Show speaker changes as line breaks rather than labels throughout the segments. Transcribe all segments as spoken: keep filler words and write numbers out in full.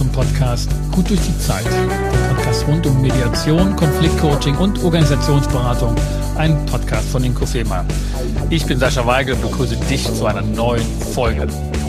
zum Podcast Gut durch die Zeit. Der Podcast rund um Mediation, Konfliktcoaching und Organisationsberatung. Ein Podcast von Inkofema. Ich bin Sascha Weigel und begrüße dich zu einer neuen Folge.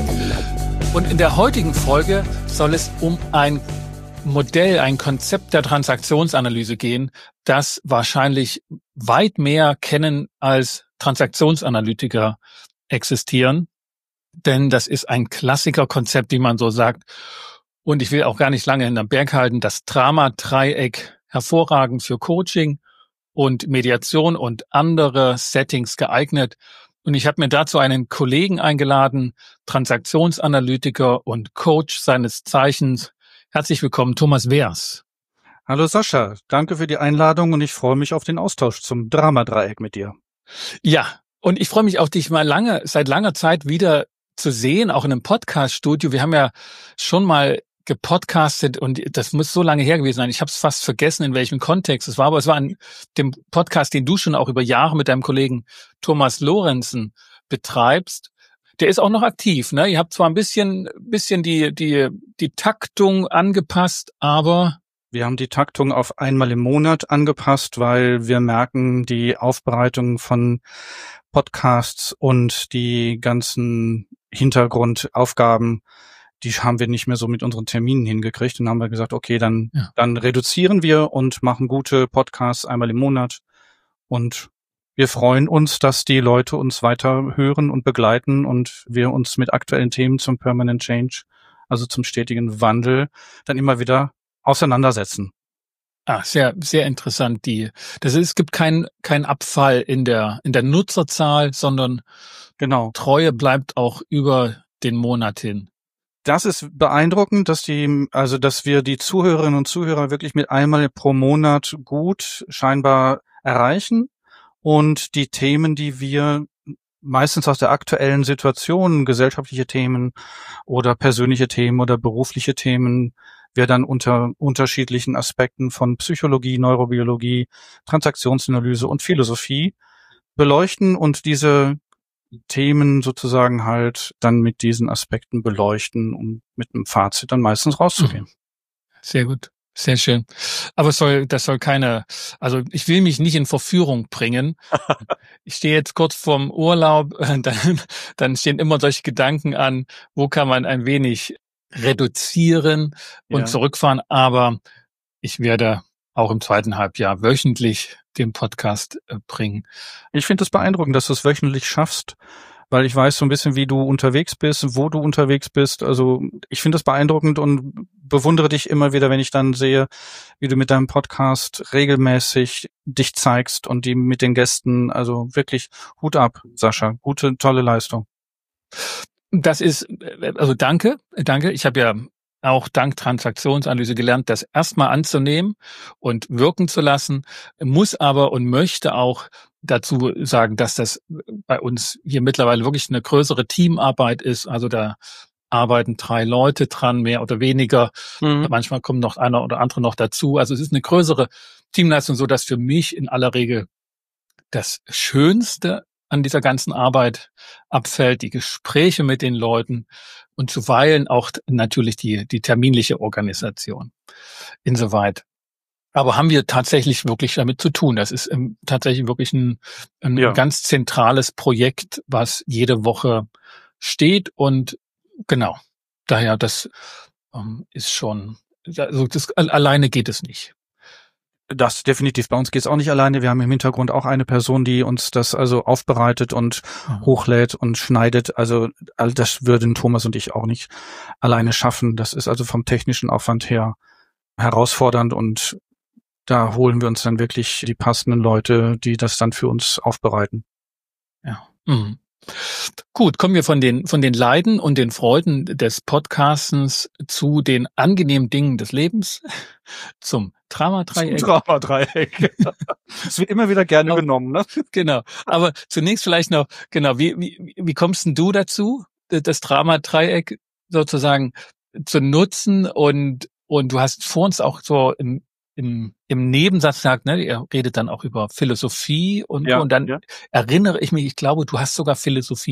Und in der heutigen Folge soll es um ein Modell, ein Konzept der Transaktionsanalyse gehen, das wahrscheinlich weit mehr kennen als Transaktionsanalytiker existieren. Denn das ist ein Klassikerkonzept, wie man so sagt. Und ich will auch gar nicht lange hinterm Berg halten. Das Drama-Dreieck, hervorragend für Coaching und Mediation und andere Settings geeignet. Und ich habe mir dazu einen Kollegen eingeladen, Transaktionsanalytiker und Coach seines Zeichens. Herzlich willkommen, Thomas Wehrs.
Hallo Sascha, danke für die Einladung und ich freue mich auf den Austausch zum Drama-Dreieck mit dir.
Ja, und ich freue mich auch, dich mal lange, seit langer Zeit wieder zu sehen, auch in einem Podcast-Studio. Wir haben ja schon mal gepodcastet und das muss so lange her gewesen sein. Ich habe es fast vergessen, in welchem Kontext es war, aber es war an dem Podcast, den du schon auch über Jahre mit deinem Kollegen Thomas Lorenzen betreibst. Der ist auch noch aktiv, ne? Ihr habt zwar ein bisschen, bisschen die, die, die Taktung angepasst, aber
wir haben die Taktung auf einmal im Monat angepasst, weil wir merken, die Aufbereitung von Podcasts und die ganzen Hintergrundaufgaben, die haben wir nicht mehr so mit unseren Terminen hingekriegt. Und dann haben wir gesagt, okay, dann, ja. dann reduzieren wir und machen gute Podcasts einmal im Monat. Und wir freuen uns, dass die Leute uns weiter hören und begleiten und wir uns mit aktuellen Themen zum Permanent Change, also zum stetigen Wandel, dann immer wieder auseinandersetzen.
Ah, sehr, sehr interessant. Die, das ist, es gibt keinen, keinen Abfall in der, in der Nutzerzahl, sondern genau. Treue bleibt auch über den Monat hin.
Das ist beeindruckend, dass die, also, dass wir die Zuhörerinnen und Zuhörer wirklich mit einmal pro Monat gut scheinbar erreichen und die Themen, die wir meistens aus der aktuellen Situation, gesellschaftliche Themen oder persönliche Themen oder berufliche Themen, wir dann unter unterschiedlichen Aspekten von Psychologie, Neurobiologie, Transaktionsanalyse und Philosophie beleuchten und diese Themen sozusagen halt dann mit diesen Aspekten beleuchten, um mit einem Fazit dann meistens rauszugehen.
Sehr gut. Sehr schön. Aber es soll, das soll keine, also ich will mich nicht in Verführung bringen. Ich stehe jetzt kurz vorm Urlaub, dann, dann stehen immer solche Gedanken an, wo kann man ein wenig reduzieren und ja. zurückfahren. Aber ich werde auch im zweiten Halbjahr wöchentlich den Podcast äh, bringen.
Ich finde es beeindruckend, dass du es wöchentlich schaffst, weil ich weiß so ein bisschen, wie du unterwegs bist, wo du unterwegs bist. Also ich finde es beeindruckend und bewundere dich immer wieder, wenn ich dann sehe, wie du mit deinem Podcast regelmäßig dich zeigst und die mit den Gästen. Also wirklich Hut ab, Sascha. Gute, tolle Leistung.
Das ist, also danke, danke. Ich habe ja auch dank Transaktionsanalyse gelernt, das erstmal anzunehmen und wirken zu lassen, muss aber und möchte auch dazu sagen, dass das bei uns hier mittlerweile wirklich eine größere Teamarbeit ist. Also da arbeiten drei Leute dran, mehr oder weniger. Mhm. Manchmal kommt noch einer oder andere noch dazu. Also es ist eine größere Teamleistung, so dass für mich in aller Regel das Schönste an dieser ganzen Arbeit abfällt, die Gespräche mit den Leuten und zuweilen auch natürlich die, die terminliche Organisation. Insoweit. Aber haben wir tatsächlich wirklich damit zu tun. Das ist ähm, tatsächlich wirklich ein, ein ja. ganz zentrales Projekt, was jede Woche steht und genau. Daher, das ähm, ist schon, also das, alleine geht es nicht.
Das definitiv. Bei uns geht's auch nicht alleine. Wir haben im Hintergrund auch eine Person, die uns das also aufbereitet und mhm. hochlädt und schneidet. Also all das würden Thomas und ich auch nicht alleine schaffen. Das ist also vom technischen Aufwand her herausfordernd und da holen wir uns dann wirklich die passenden Leute, die das dann für uns aufbereiten.
Ja. Mhm. Gut, kommen wir von den von den Leiden und den Freuden des Podcastens zu den angenehmen Dingen des Lebens, zum Drama-Dreieck.
Zum Drama-Dreieck. Das wird immer wieder gerne genommen, ne?
Genau. Aber zunächst vielleicht noch, genau, wie wie wie kommst denn du dazu, das Drama-Dreieck sozusagen zu nutzen und und du hast vor uns auch so im im im Nebensatz sagt, ne, ihr redet dann auch über Philosophie und, ja, und dann ja. erinnere ich mich, ich glaube, du hast sogar Philosophie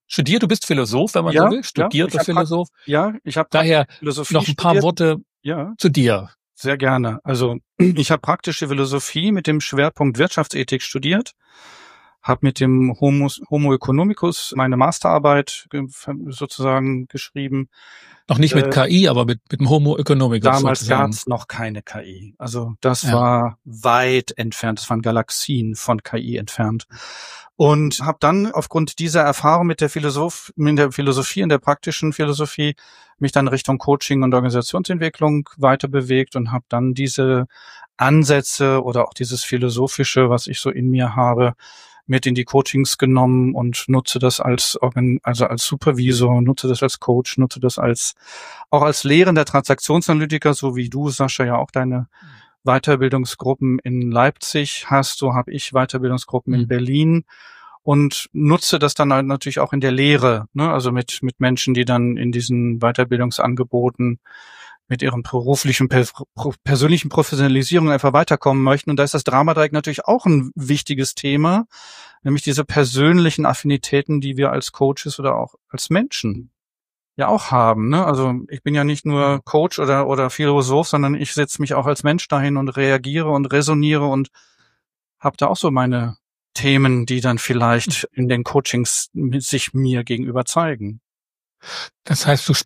studiert, du bist Philosoph, wenn man
Ja,
so will,
ja,
studierter
ich habe
Philosoph.
ja, ich habe
Daher
Philosophie
noch ein paar
studiert.
Worte
Ja,
zu dir.
sehr gerne. Also ich habe praktische Philosophie mit dem Schwerpunkt Wirtschaftsethik studiert, habe mit dem Homo, Homo economicus meine Masterarbeit ge- sozusagen geschrieben.
Noch nicht mit
Äh,
K I, aber mit, mit dem Homo economicus
Damals
sozusagen.
gab's noch keine K I. Also das
Ja.
war weit entfernt. Das waren Galaxien von K I entfernt. Und habe dann aufgrund dieser Erfahrung mit der Philosoph mit der Philosophie, in der praktischen Philosophie, mich dann Richtung Coaching und Organisationsentwicklung weiter bewegt und habe dann diese Ansätze oder auch dieses Philosophische, was ich so in mir habe, mit in die Coachings genommen und nutze das als Organ, also als Supervisor, nutze das als Coach, nutze das als auch als lehrender Transaktionsanalytiker, so wie du, Sascha, ja auch deine Weiterbildungsgruppen in Leipzig hast, so habe ich Weiterbildungsgruppen
Mhm.
in Berlin und nutze das dann halt natürlich auch in der Lehre, ne? Also mit mit Menschen, die dann in diesen Weiterbildungsangeboten mit ihren beruflichen, per, persönlichen Professionalisierung einfach weiterkommen möchten. Und da ist das Dramadreieck natürlich auch ein wichtiges Thema, nämlich diese persönlichen Affinitäten, die wir als Coaches oder auch als Menschen ja auch haben. Ne? Also ich bin ja nicht nur Coach oder oder Philosoph, sondern ich setze mich auch als Mensch dahin und reagiere und resoniere und habe da auch so meine Themen, die dann vielleicht in den Coachings sich mir gegenüber zeigen.
Das heißt, du,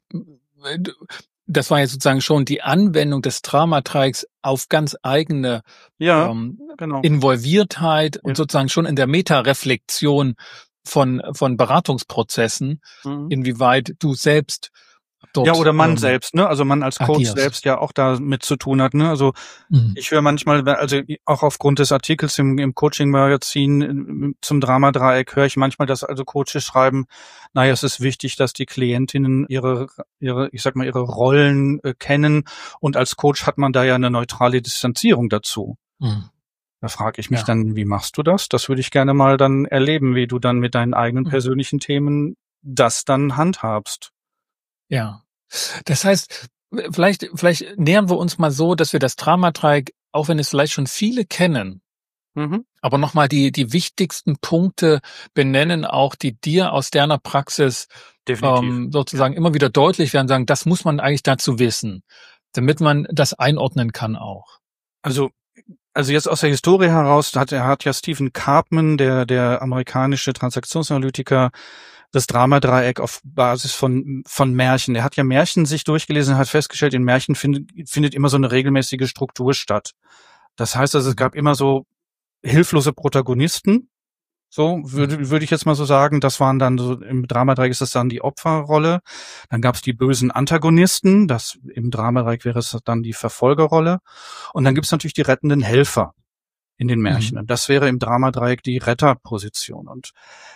das war jetzt sozusagen schon die Anwendung des Dramadreiecks auf ganz eigene
Ja,
ähm,
genau.
Involviertheit und
Ja.
sozusagen schon in der Metareflexion von von Beratungsprozessen,
Mhm.
inwieweit du selbst dort
Ja, oder man
ähm,
selbst, ne? Also man als Coach
agierst.
selbst ja auch da mit zu tun hat, ne? Also
Mhm.
ich höre manchmal, also auch aufgrund des Artikels im, im Coaching-Magazin zum Dramadreieck höre ich manchmal, dass also Coaches schreiben, naja, es ist wichtig, dass die Klientinnen ihre, ihre, ich sag mal, ihre Rollen äh, kennen und als Coach hat man da ja eine neutrale Distanzierung dazu.
Mhm.
Da frage ich mich
Ja.
dann, wie machst du das? Das würde ich gerne mal dann erleben, wie du dann mit deinen eigenen
Mhm.
persönlichen Themen das dann handhabst.
Ja. Das heißt, vielleicht, vielleicht nähern wir uns mal so, dass wir das Dramadreieck, auch wenn es vielleicht schon viele kennen,
Mhm.
aber nochmal die, die wichtigsten Punkte benennen, auch die dir aus deiner Praxis
Definitiv.
ähm, sozusagen immer wieder deutlich werden, sagen, das muss man eigentlich dazu wissen, damit man das einordnen kann auch.
Also, also jetzt aus der Historie heraus hat, hat ja Stephen Karpman, der, der amerikanische Transaktionsanalytiker, das Dramadreieck auf Basis von, von Märchen. Er hat ja Märchen sich durchgelesen und hat festgestellt, in Märchen findet, findet immer so eine regelmäßige Struktur statt. Das heißt also, es gab immer so hilflose Protagonisten. So würde, würde ich jetzt mal so sagen, das waren dann so, im Dramadreieck ist das dann die Opferrolle. Dann gab es die bösen Antagonisten, das im Dramadreieck wäre es dann die Verfolgerrolle. Und dann gibt es natürlich die rettenden Helfer in den Märchen.
Mhm.
Und das wäre im Dramadreieck die Retterposition. Und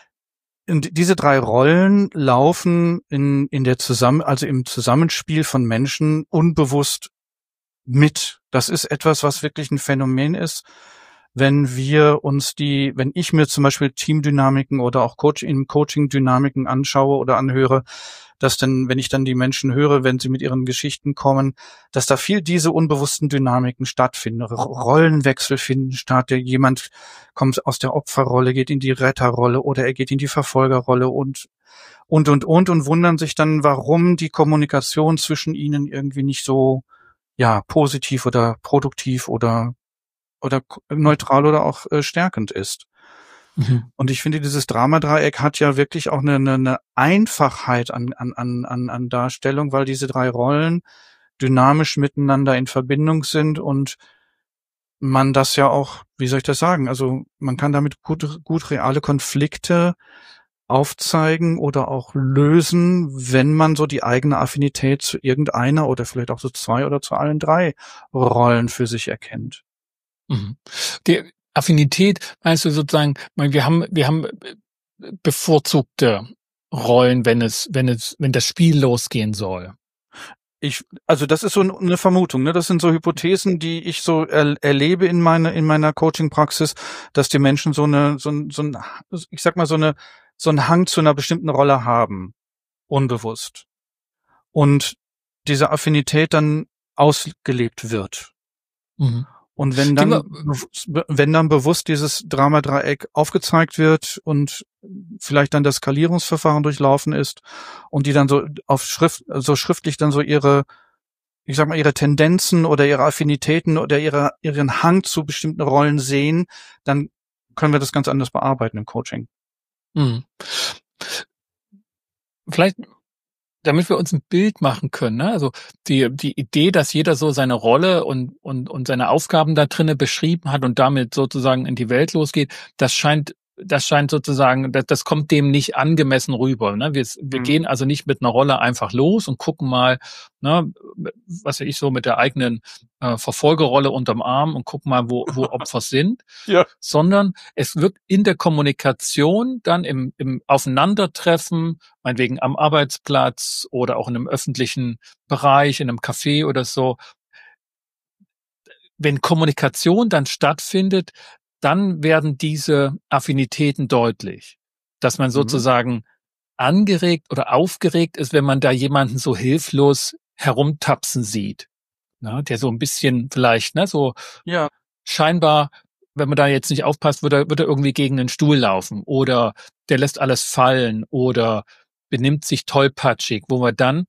Und diese drei Rollen laufen in, in der Zusammen, also im Zusammenspiel von Menschen unbewusst mit. Das ist etwas, was wirklich ein Phänomen ist, wenn wir uns die, wenn ich mir zum Beispiel Teamdynamiken oder auch Coach in Coaching-Dynamiken anschaue oder anhöre, dass dann, wenn ich dann die Menschen höre, wenn sie mit ihren Geschichten kommen, dass da viel diese unbewussten Dynamiken stattfinden, Rollenwechsel finden statt. Jemand kommt aus der Opferrolle, geht in die Retterrolle oder er geht in die Verfolgerrolle und und und und und wundern sich dann, warum die Kommunikation zwischen ihnen irgendwie nicht so ja positiv oder produktiv oder oder neutral oder auch äh, stärkend ist.
Mhm.
Und ich finde, dieses Dramadreieck hat ja wirklich auch eine, eine, eine Einfachheit an, an, an, an an Darstellung, weil diese drei Rollen dynamisch miteinander in Verbindung sind und man das ja auch, wie soll ich das sagen, also man kann damit gut, gut reale Konflikte aufzeigen oder auch lösen, wenn man so die eigene Affinität zu irgendeiner oder vielleicht auch zu zwei oder zu allen drei Rollen für sich erkennt.
Mhm. Die Affinität, meinst du sozusagen, wir haben, wir haben bevorzugte Rollen, wenn es, wenn es, wenn das Spiel losgehen soll?
Ich, also das ist so eine Vermutung, ne? Das sind so Hypothesen, die ich so er, erlebe in meiner in meiner Coaching-Praxis, dass die Menschen so eine so ein, so ein ich sag mal so eine so einen Hang zu einer bestimmten Rolle haben, unbewusst, und diese Affinität dann ausgelebt wird.
Mhm.
Und wenn dann wenn dann bewusst dieses Dramadreieck aufgezeigt wird und vielleicht dann das Skalierungsverfahren durchlaufen ist und die dann so auf Schrift, so schriftlich dann so ihre, ich sag mal, ihre Tendenzen oder ihre Affinitäten oder ihre, ihren Hang zu bestimmten Rollen sehen, dann können wir das ganz anders bearbeiten im Coaching.
Hm. Vielleicht, damit wir uns ein Bild machen können, ne? Also die die Idee, dass jeder so seine Rolle und und und seine Aufgaben da drinnen beschrieben hat und damit sozusagen in die Welt losgeht, das scheint das scheint sozusagen, das, das kommt dem nicht angemessen rüber. Ne? Wir, wir
Mhm.
gehen also nicht mit einer Rolle einfach los und gucken mal, ne, was weiß ich, so mit der eigenen äh, Verfolgerrolle unterm Arm und gucken mal, wo, wo Opfer sind,
Ja.
sondern es wird in der Kommunikation dann im, im Aufeinandertreffen, meinetwegen am Arbeitsplatz oder auch in einem öffentlichen Bereich, in einem Café oder so, wenn Kommunikation dann stattfindet, dann werden diese Affinitäten deutlich, dass man sozusagen angeregt oder aufgeregt ist, wenn man da jemanden so hilflos herumtapsen sieht, ne, der so ein bisschen vielleicht, ne, so
Ja.
scheinbar, wenn man da jetzt nicht aufpasst, wird er, wird er irgendwie gegen den Stuhl laufen oder der lässt alles fallen oder benimmt sich tollpatschig, wo man dann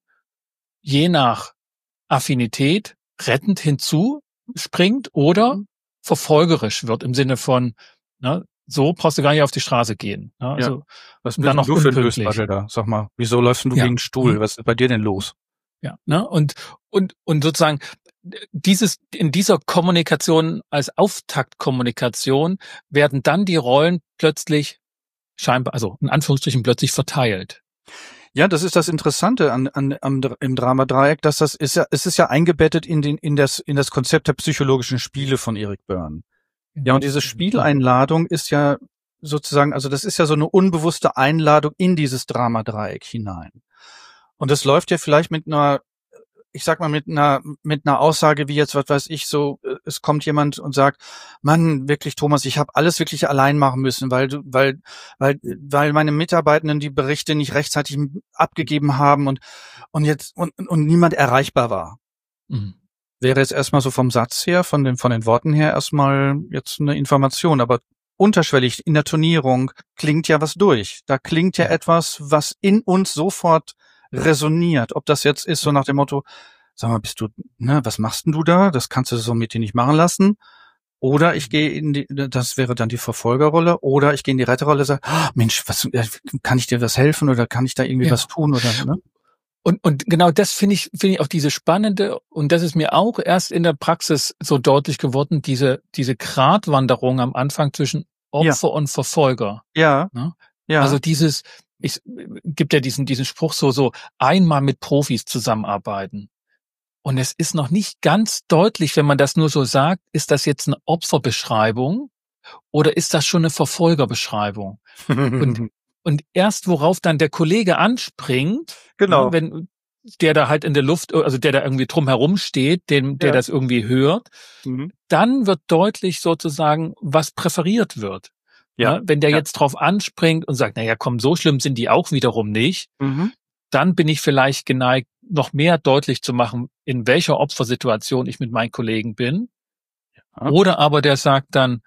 je nach Affinität rettend hinzuspringt oder verfolgerisch wird im Sinne von, ne, so brauchst du gar nicht auf die Straße gehen. Ne, also,
Ja. Was
und
bist
dann
denn
noch
du für ein
unpünktlich.
Bösbattel da? Sag mal, wieso läufst denn du
Ja.
gegen den Stuhl?
Hm.
Was ist bei dir denn los?
Ja, ne, und, und, und sozusagen dieses, in dieser Kommunikation als Auftaktkommunikation werden dann die Rollen plötzlich scheinbar, also in Anführungsstrichen plötzlich verteilt.
Ja, das ist das Interessante an, an, am, im Dramadreieck, dass das ist ja, es ist ja eingebettet in den, in das, in das Konzept der psychologischen Spiele von Eric Berne. Ja, und diese Spieleinladung ist ja sozusagen, also das ist ja so eine unbewusste Einladung in dieses Dramadreieck hinein. Und das läuft ja vielleicht mit einer, ich sag mal, mit einer, mit einer Aussage wie jetzt, was weiß ich, so, es kommt jemand und sagt, Mann, wirklich, Thomas, ich habe alles wirklich allein machen müssen, weil du, weil, weil, weil meine Mitarbeitenden die Berichte nicht rechtzeitig abgegeben haben und, und jetzt, und, und niemand erreichbar war.
Mhm.
Wäre jetzt erstmal so vom Satz her, von den, von den Worten her erstmal jetzt eine Information, aber unterschwellig in der Turnierung klingt ja was durch. Da klingt ja etwas, was in uns sofort resoniert. Ob das jetzt ist so nach dem Motto, sag mal, bist du, ne, was machst denn du da? Das kannst du so mit dir nicht machen lassen. Oder ich gehe in die, das wäre dann die Verfolgerrolle, oder ich gehe in die Retterrolle und sage, oh, Mensch, was, kann ich dir was helfen oder kann ich da irgendwie
Ja.
was tun oder, ne?
Und, und genau das finde ich, finde ich auch diese spannende, und das ist mir auch erst in der Praxis so deutlich geworden, diese, diese Gratwanderung am Anfang zwischen Opfer
Ja.
und Verfolger.
Ja.
Ne?
Ja.
Also dieses, ich, gibt ja diesen, diesen Spruch so, so einmal mit Profis zusammenarbeiten. Und es ist noch nicht ganz deutlich, wenn man das nur so sagt, ist das jetzt eine Opferbeschreibung oder ist das schon eine Verfolgerbeschreibung? Und, und erst worauf dann der Kollege anspringt,
Genau.
ne, wenn der da halt in der Luft, also der da irgendwie drumherum steht, dem, der
Ja.
das irgendwie hört,
Mhm.
dann wird deutlich sozusagen, was präferiert wird.
Ja.
Ne? Wenn der
Ja.
jetzt drauf anspringt und sagt, naja, komm, so schlimm sind die auch wiederum nicht,
Mhm.
dann bin ich vielleicht geneigt, noch mehr deutlich zu machen, in welcher Opfersituation ich mit meinen Kollegen bin.
Ja.
Oder aber der sagt dann,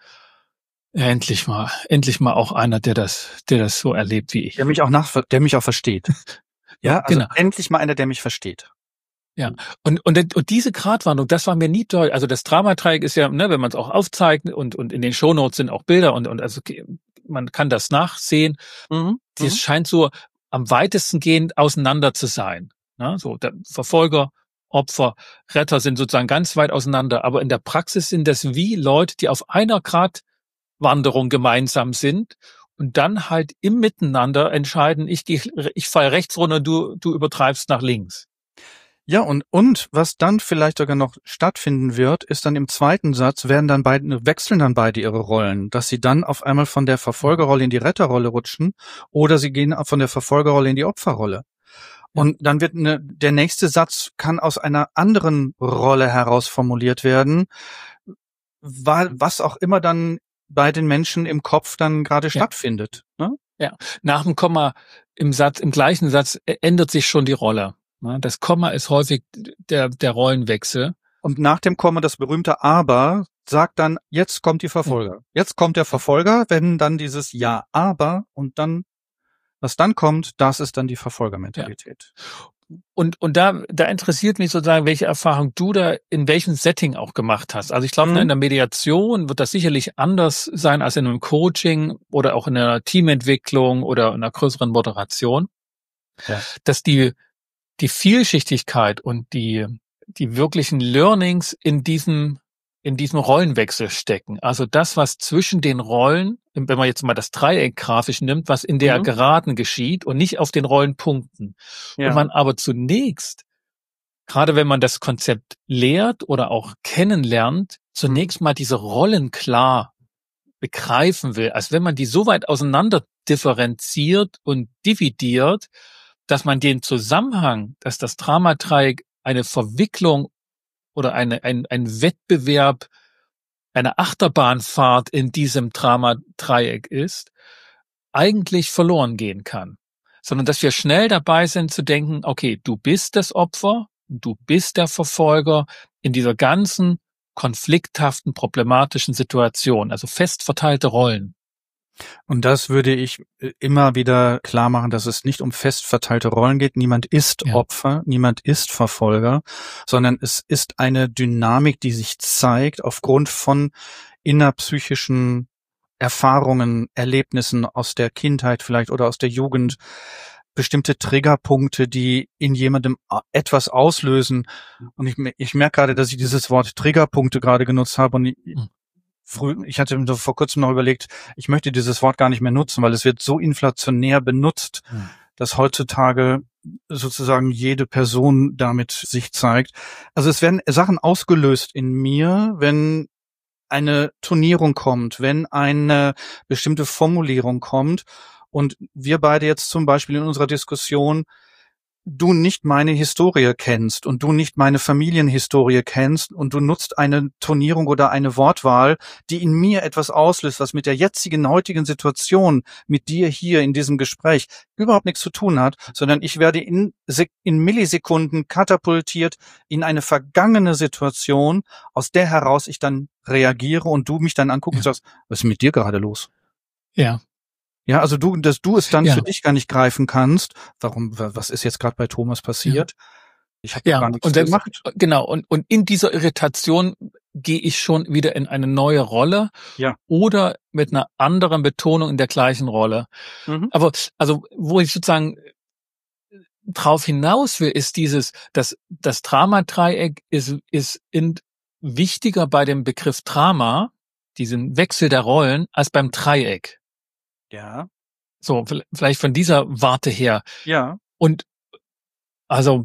ja, endlich mal, endlich mal auch einer, der das, der das so erlebt wie ich.
Der mich auch nach, der mich auch versteht. Ja, also
genau.
endlich mal einer, der mich versteht.
Ja, und, und, und diese Gratwanderung, das war mir nie deutlich. Also das Dramadreieck ist ja, ne, wenn man es auch aufzeigt und, und in den Shownotes sind auch Bilder und, und also man kann das nachsehen.
Mhm.
Das
Mhm.
scheint so am weitesten gehend auseinander zu sein. Ne? So, der Verfolger, Opfer, Retter sind sozusagen ganz weit auseinander. Aber in der Praxis sind das wie Leute, die auf einer Gratwanderung gemeinsam sind und dann halt im Miteinander entscheiden, ich gehe, ich falle rechts runter, du, du übertreibst nach links.
Ja, und, und was dann vielleicht sogar noch stattfinden wird, ist dann im zweiten Satz, werden dann beide, wechseln dann beide ihre Rollen, dass sie dann auf einmal von der Verfolgerrolle in die Retterrolle rutschen oder sie gehen von der Verfolgerrolle in die Opferrolle. Und dann wird eine, der nächste Satz kann aus einer anderen Rolle heraus formuliert werden, was auch immer dann bei den Menschen im Kopf dann gerade ja. stattfindet. Ne?
Ja, nach dem Komma im Satz, im gleichen Satz ändert sich schon die Rolle. Das Komma ist häufig der, der Rollenwechsel.
Und nach dem Komma das berühmte Aber sagt dann, jetzt kommt die Verfolger. Jetzt kommt der Verfolger, wenn dann dieses Ja, aber und dann, was dann kommt, das ist dann die Verfolgermentalität.
Ja. Und, und da, da interessiert mich sozusagen, welche Erfahrung du da in welchem Setting auch gemacht hast. Also ich glaube, mhm. in der Mediation wird das sicherlich anders sein als in einem Coaching oder auch in einer Teamentwicklung oder in einer größeren Moderation. Ja. Dass die, die Vielschichtigkeit und die, die wirklichen Learnings in diesem, in diesem Rollenwechsel stecken. Also das, was zwischen den Rollen, wenn man jetzt mal das Dreieck grafisch nimmt, was in der mhm. Geraden geschieht und nicht auf den Rollenpunkten. Ja. Und man aber zunächst, gerade wenn man das Konzept lehrt oder auch kennenlernt, zunächst mal diese Rollen klar begreifen will, als wenn man die so weit auseinander differenziert und dividiert, dass man den Zusammenhang, dass das Dramadreieck eine Verwicklung oder eine, ein, ein Wettbewerb, eine Achterbahnfahrt in diesem Dramadreieck ist, eigentlich verloren gehen kann. Sondern dass wir schnell dabei sind zu denken, okay, du bist das Opfer, du bist der Verfolger in dieser ganzen konflikthaften, problematischen Situation, also fest verteilte Rollen.
Und das würde ich immer wieder klar machen, dass es nicht um fest verteilte Rollen geht. Niemand ist ja. Opfer, niemand ist Verfolger, sondern es ist eine Dynamik, die sich zeigt aufgrund von innerpsychischen Erfahrungen, Erlebnissen aus der Kindheit vielleicht oder aus der Jugend, bestimmte Triggerpunkte, die in jemandem etwas auslösen. Und ich, ich merke gerade, dass ich dieses Wort Triggerpunkte gerade genutzt habe und ich, Früh, ich hatte mir vor kurzem noch überlegt, ich möchte dieses Wort gar nicht mehr nutzen, weil es wird so inflationär benutzt, hm. dass heutzutage sozusagen jede Person damit sich zeigt. Also es werden Sachen ausgelöst in mir, wenn eine Turnierung kommt, wenn eine bestimmte Formulierung kommt und wir beide jetzt zum Beispiel in unserer Diskussion du nicht meine Historie kennst und du nicht meine Familienhistorie kennst und du nutzt eine Turnierung oder eine Wortwahl, die in mir etwas auslöst, was mit der jetzigen, heutigen Situation, mit dir hier in diesem Gespräch überhaupt nichts zu tun hat, sondern ich werde in, in Millisekunden katapultiert in eine vergangene Situation, aus der heraus ich dann reagiere und du mich dann anguckst und sagst, was ist mit dir gerade los?
Ja.
Ja, also du, dass du es dann ja. für dich gar nicht greifen kannst. Warum, was ist jetzt gerade bei Thomas passiert? Ja. Ich habe
ja,
gar nichts
und selbst,
gemacht.
Genau, und, und in dieser Irritation gehe ich schon wieder in eine neue Rolle
ja.
oder mit einer anderen Betonung in der gleichen Rolle. Mhm. Aber also, wo ich sozusagen drauf hinaus will, ist dieses, dass das Dramadreieck ist, ist in, wichtiger bei dem Begriff Drama, diesen Wechsel der Rollen, als beim Dreieck.
Ja.
So, vielleicht von dieser Warte her.
Ja.
Und also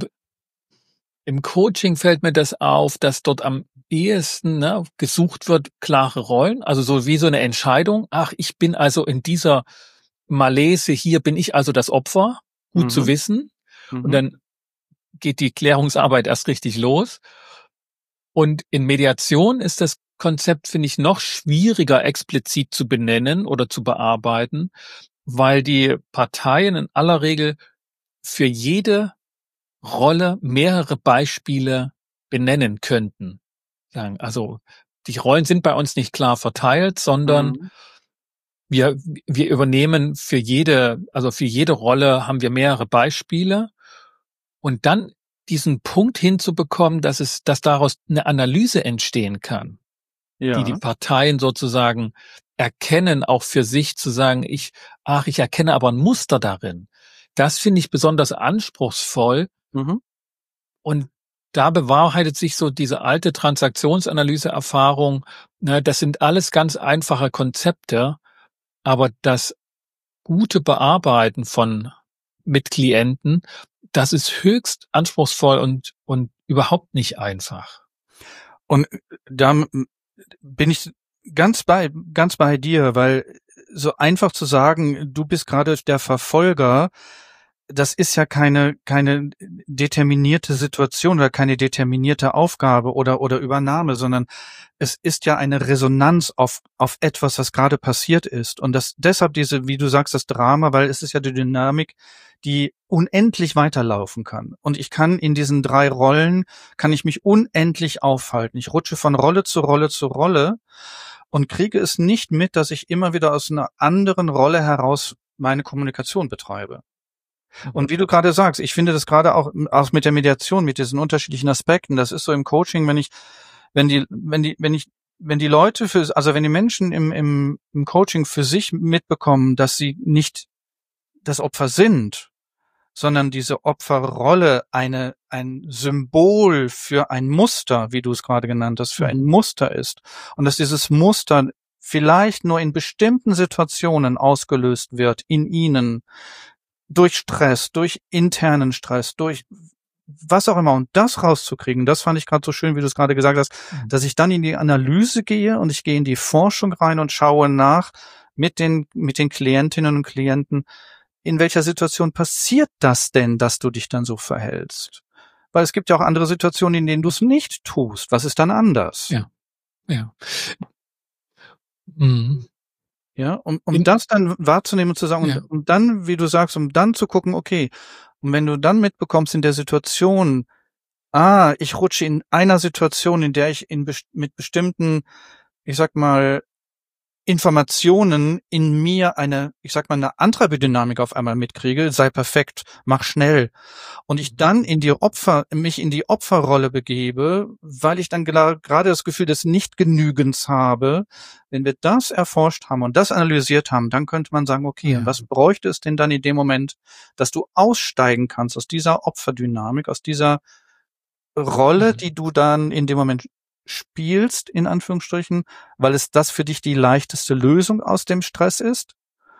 im Coaching fällt mir das auf, dass dort am ehesten ne, gesucht wird, klare Rollen, also so wie so eine Entscheidung. Ach, ich bin also in dieser Malaise, hier bin ich also das Opfer, gut mhm. zu wissen. Mhm. Und dann geht die Klärungsarbeit erst richtig los. Und in Mediation ist das Konzept, finde ich, noch schwieriger explizit zu benennen oder zu bearbeiten, weil die Parteien in aller Regel für jede Rolle mehrere Beispiele benennen könnten. Also die Rollen sind bei uns nicht klar verteilt, sondern mhm. wir, wir übernehmen für jede, also für jede Rolle haben wir mehrere Beispiele und dann diesen Punkt hinzubekommen, dass es, dass daraus eine Analyse entstehen kann. Ja. Die die Parteien sozusagen erkennen, auch für sich zu sagen, ich, ach, ich erkenne aber ein Muster darin. Das finde ich besonders anspruchsvoll. Mhm. Und da bewahrheitet sich so diese alte Transaktionsanalyse-Erfahrung, ne, das sind alles ganz einfache Konzepte, aber das gute Bearbeiten von mit Klienten, das ist höchst anspruchsvoll und, und überhaupt nicht einfach.
Und da bin ich ganz bei, ganz bei dir, weil so einfach zu sagen, du bist gerade der Verfolger, das ist ja keine keine determinierte Situation oder keine determinierte Aufgabe oder oder Übernahme, sondern es ist ja eine Resonanz auf auf etwas, was gerade passiert ist. Und das deshalb diese, wie du sagst, das Drama, weil es ist ja die Dynamik, die unendlich weiterlaufen kann. Und ich kann in diesen drei Rollen, kann ich mich unendlich aufhalten. Ich rutsche von Rolle zu Rolle zu Rolle und kriege es nicht mit, dass ich immer wieder aus einer anderen Rolle heraus meine Kommunikation betreibe. Und wie du gerade sagst, ich finde das gerade auch, auch mit der Mediation, mit diesen unterschiedlichen Aspekten, das ist so im Coaching, wenn ich, wenn die, wenn die, wenn ich, wenn die Leute für, also wenn die Menschen im, im, im Coaching für sich mitbekommen, dass sie nicht das Opfer sind, sondern diese Opferrolle eine, ein Symbol für ein Muster, wie du es gerade genannt hast, für ein Muster ist. Und dass dieses Muster vielleicht nur in bestimmten Situationen ausgelöst wird, in ihnen, durch Stress, durch internen Stress, durch was auch immer. Und das rauszukriegen, das fand ich gerade so schön, wie du es gerade gesagt hast, dass ich dann in die Analyse gehe und ich gehe in die Forschung rein und schaue nach mit den, mit den Klientinnen und Klienten, in welcher Situation passiert das denn, dass du dich dann so verhältst? Weil es gibt ja auch andere Situationen, in denen du es nicht tust. Was ist dann anders?
Ja, ja. Mhm.
Ja, um, um das dann wahrzunehmen und zu sagen,
ja.
und, und dann, wie du sagst, um dann zu gucken, okay, und wenn du dann mitbekommst in der Situation, ah, ich rutsche in einer Situation, in der ich in mit bestimmten, ich sag mal, Informationen in mir eine, ich sag mal, eine Antriebdynamik auf einmal mitkriege, sei perfekt, mach schnell. Und ich dann in die Opfer, mich in die Opferrolle begebe, weil ich dann gerade das Gefühl des Nichtgenügens habe. Wenn wir das erforscht haben und das analysiert haben, dann könnte man sagen, okay,
Ja.
was bräuchte es denn dann in dem Moment, dass du aussteigen kannst aus dieser Opferdynamik, aus dieser Rolle,
Mhm.
die du dann in dem Moment spielst, in Anführungsstrichen, weil es das für dich die leichteste Lösung aus dem Stress ist?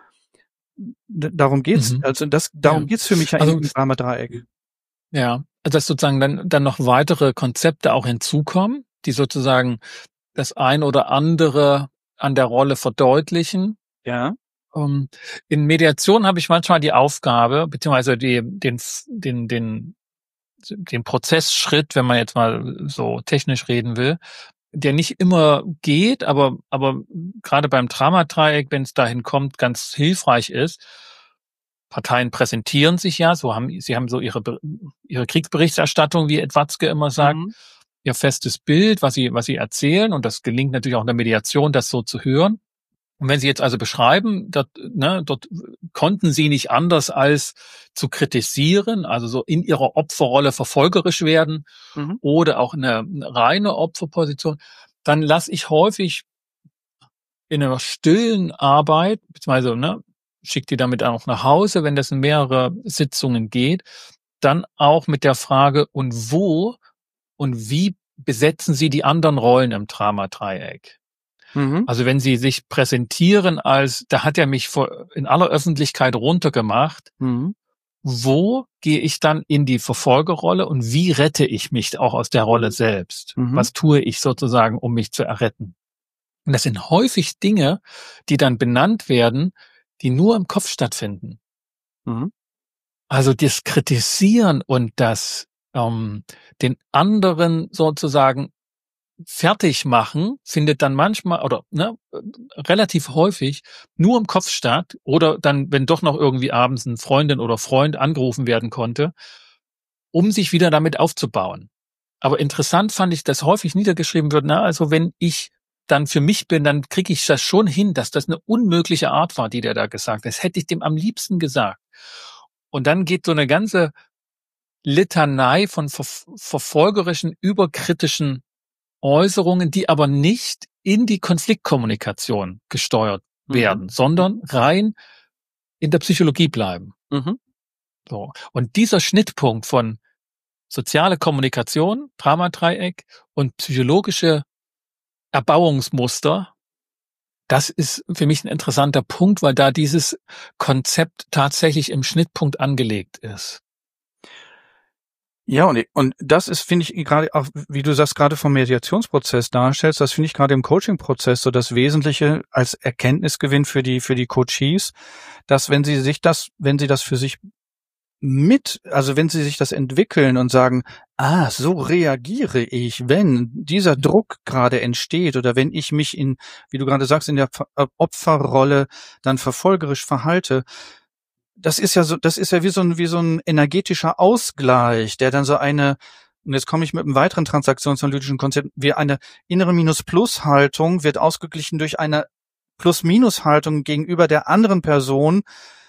D- darum geht's,
Mhm.
also das, darum
Ja.
geht's für mich ja
Also-
im Drama-Dreieck.
Ja, dass sozusagen dann, dann noch weitere Konzepte auch hinzukommen, die sozusagen das ein oder andere an der Rolle verdeutlichen.
Ja.
Um, in Mediation habe ich manchmal die Aufgabe, beziehungsweise die, den, den, den, den Prozessschritt, wenn man jetzt mal so technisch reden will, der nicht immer geht, aber, aber gerade beim Dramadreieck, wenn es dahin kommt, ganz hilfreich ist. Parteien präsentieren sich ja, so haben, sie haben so ihre, ihre Kriegsberichterstattung, wie Ed Watzke immer sagt,
Mhm.
ihr festes Bild, was sie, was sie erzählen, und das gelingt natürlich auch in der Mediation, das so zu hören. Und wenn Sie jetzt also beschreiben, dort, ne, dort konnten Sie nicht anders als zu kritisieren, also so in Ihrer Opferrolle verfolgerisch werden,
Mhm.
oder auch eine, eine reine Opferposition, dann lasse ich häufig in einer stillen Arbeit, beziehungsweise ne, schicke die damit auch nach Hause, wenn das in mehrere Sitzungen geht, dann auch mit der Frage, und wo und wie besetzen Sie die anderen Rollen im Dramadreieck?
Mhm.
Also wenn Sie sich präsentieren als, da hat er mich vor, in aller Öffentlichkeit runtergemacht,
Mhm.
wo gehe ich dann in die Verfolgerrolle und wie rette ich mich auch aus der Rolle selbst?
Mhm.
Was tue ich sozusagen, um mich zu erretten? Und das sind häufig Dinge, die dann benannt werden, die nur im Kopf stattfinden.
Mhm.
Also das Kritisieren und das ähm, den anderen sozusagen fertig machen findet dann manchmal oder ne, relativ häufig nur im Kopf statt, oder dann, wenn doch noch irgendwie abends eine Freundin oder Freund angerufen werden konnte, um sich wieder damit aufzubauen. Aber interessant fand ich, dass häufig niedergeschrieben wird, na, also wenn ich dann für mich bin, dann kriege ich das schon hin, dass das eine unmögliche Art war, die der da gesagt hat. Das hätte ich dem am liebsten gesagt. Und dann geht so eine ganze Litanei von ver verfolgerischen, überkritischen Äußerungen, die aber nicht in die Konfliktkommunikation gesteuert werden,
Mhm.
sondern rein in der Psychologie bleiben.
Mhm.
So. Und dieser Schnittpunkt von soziale Kommunikation, Dramadreieck, und psychologische Erbauungsmuster, das ist für mich ein interessanter Punkt, weil da dieses Konzept tatsächlich im Schnittpunkt angelegt ist.
Ja, und, und das ist, finde ich, gerade auch, wie du das gerade vom Mediationsprozess darstellst, das finde ich gerade im Coaching-Prozess so das Wesentliche als Erkenntnisgewinn für die, für die Coaches, dass wenn sie sich das, wenn sie das für sich mit, also wenn Sie sich das entwickeln und sagen, ah, so reagiere ich, wenn dieser Druck gerade entsteht oder wenn ich mich in, wie du gerade sagst, in der Opferrolle dann verfolgerisch verhalte, das ist ja so, das ist ja wie so ein, wie so ein energetischer Ausgleich, der dann so eine, und jetzt komme ich mit einem weiteren transaktionsanalytischen Konzept, wie eine innere Minus-Plus-Haltung wird ausgeglichen durch eine Plus-Minus-Haltung gegenüber der anderen Person,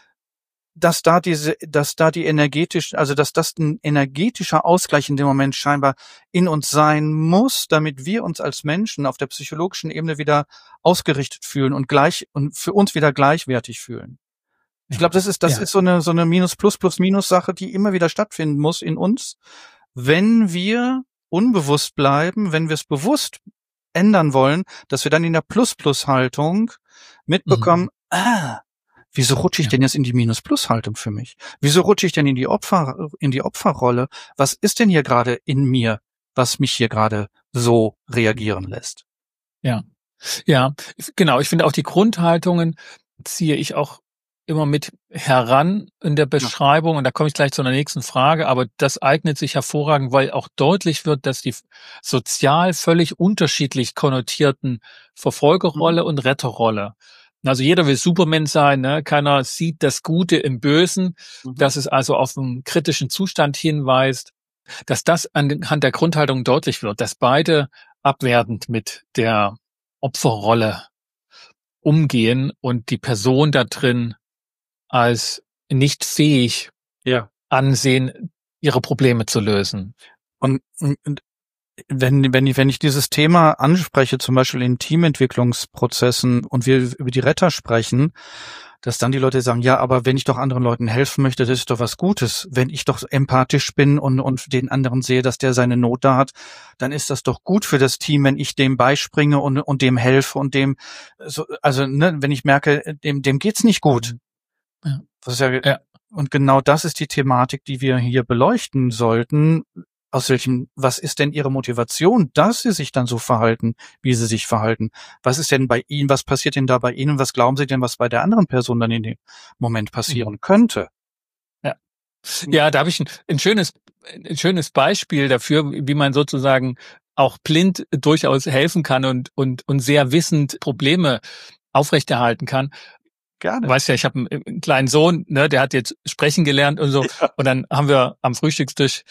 dass da diese, dass da die energetisch, also dass das ein energetischer Ausgleich in dem Moment scheinbar in uns sein muss, damit wir uns als Menschen auf der psychologischen Ebene wieder ausgerichtet fühlen und gleich und für uns wieder gleichwertig fühlen. Ich glaube, das ist, das ja. ist so eine, so eine Minus-Plus-Plus-Minus-Sache, die immer wieder stattfinden muss in uns, wenn wir unbewusst bleiben, wenn wir es bewusst ändern wollen, dass wir dann in der Plus-Plus-Haltung mitbekommen, mhm. ah, wieso rutsche ich ja. denn jetzt in die Minus-Plus-Haltung für mich? Wieso rutsche ich denn in die Opfer, in die Opferrolle? Was ist denn hier gerade in mir, was mich hier gerade so reagieren lässt?
Ja, ja, genau. Ich finde auch die Grundhaltungen ziehe ich auch immer mit heran in der Beschreibung. Ja. Und da komme ich gleich zu einer nächsten Frage. Aber das eignet sich hervorragend, weil auch deutlich wird, dass die sozial völlig unterschiedlich konnotierten Verfolgerrolle mhm. und Retterrolle. Also jeder will Superman sein, ne? Keiner sieht das Gute im Bösen, mhm. dass es also auf einen kritischen Zustand hinweist, dass das anhand der Grundhaltung deutlich wird, dass beide abwertend mit der Opferrolle umgehen und die Person da drin als nicht fähig
ja.
ansehen, ihre Probleme zu lösen.
Und, und wenn, wenn ich, wenn ich dieses Thema anspreche, zum Beispiel in Teamentwicklungsprozessen und wir über die Retter sprechen, dass dann die Leute sagen, ja, aber wenn ich doch anderen Leuten helfen möchte, das ist doch was Gutes. Wenn ich doch empathisch bin und, und den anderen sehe, dass der seine Not da hat, dann ist das doch gut für das Team, wenn ich dem beispringe und, und dem helfe und dem, so, also, ne, wenn ich merke, dem, dem geht's nicht gut.
Ja.
Das ist ja,
ja.
Und genau das ist die Thematik, die wir hier beleuchten sollten. Aus welchem, was ist denn Ihre Motivation, dass Sie sich dann so verhalten, wie Sie sich verhalten? Was ist denn bei Ihnen, was passiert denn da bei Ihnen? Was glauben Sie denn, was bei der anderen Person dann in dem Moment passieren mhm. könnte?
Ja, ja, da habe ich ein, ein schönes, ein schönes Beispiel dafür, wie man sozusagen auch blind durchaus helfen kann und und und sehr wissend Probleme aufrechterhalten kann.
Gerne.
Weißt ja, ich habe einen, einen kleinen Sohn, ne, der hat jetzt sprechen gelernt und so. Ja. Und dann haben wir am Frühstückstisch,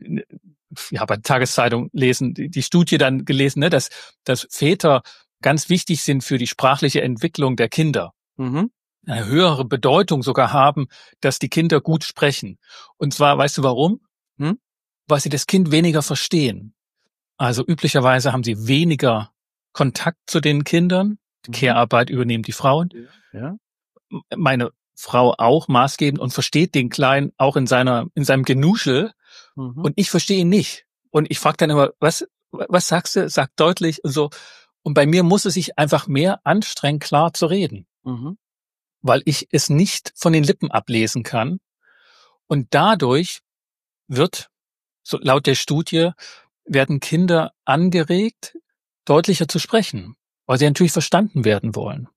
ja, bei der Tageszeitung lesen, die, die Studie dann gelesen, ne, dass, dass Väter ganz wichtig sind für die sprachliche Entwicklung der Kinder.
Mhm.
Eine höhere Bedeutung sogar haben, dass die Kinder gut sprechen. Und zwar, weißt du warum?
Hm?
Weil sie das Kind weniger verstehen. Also üblicherweise haben sie weniger Kontakt zu den Kindern. Die mhm. Care-Arbeit übernehmen die Frauen.
Ja.
Meine Frau auch maßgebend und versteht den Kleinen auch in seiner, in seinem Genuschel. Mhm. Und ich verstehe ihn nicht. Und ich frage dann immer, was, was sagst du? Sag deutlich und so. Und bei mir muss es sich einfach mehr anstrengen, klar zu reden.
Mhm.
Weil ich es nicht von den Lippen ablesen kann. Und dadurch wird, so laut der Studie, werden Kinder angeregt, deutlicher zu sprechen. Weil sie natürlich verstanden werden wollen.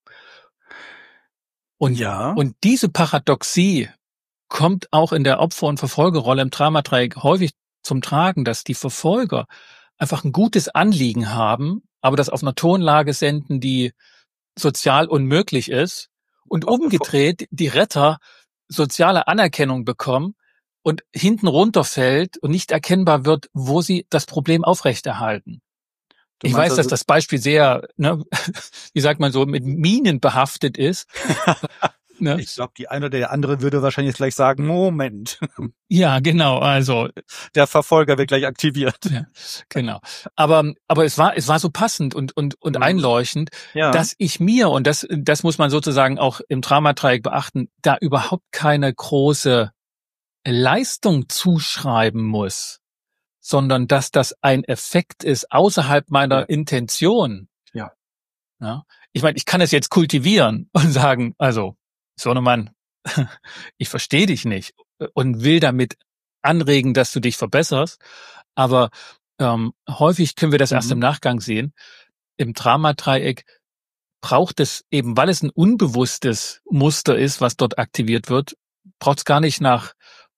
Und,
ja.
und diese Paradoxie kommt auch in der Opfer- und Verfolgerrolle im Dramadreieck häufig zum Tragen, dass die Verfolger einfach ein gutes Anliegen haben, aber das auf einer Tonlage senden, die sozial unmöglich ist und umgedreht die Retter soziale Anerkennung bekommen und hinten runterfällt und nicht erkennbar wird, wo sie das Problem aufrechterhalten. Du ich weiß, also, dass das Beispiel sehr, ne, wie sagt man so, mit Minen behaftet ist.
Ne? Ich glaube, die eine oder der andere würde wahrscheinlich gleich sagen, Moment.
Ja, genau, also.
Der Verfolger wird gleich aktiviert.
Ja, genau. Aber, aber es war, es war so passend und, und, und mhm. einleuchtend, ja. dass ich mir, und das, das muss man sozusagen auch im Dramadreieck beachten, da überhaupt keine große Leistung zuschreiben muss, sondern dass das ein Effekt ist außerhalb meiner ja. Intention.
Ja.
Ja. Ich meine, ich kann es jetzt kultivieren und sagen, also, Sohnemann, ich verstehe dich nicht und will damit anregen, dass du dich verbesserst. Aber ähm, häufig können wir das mhm. erst im Nachgang sehen. Im Dramadreieck braucht es eben, weil es ein unbewusstes Muster ist, was dort aktiviert wird, braucht es gar nicht nach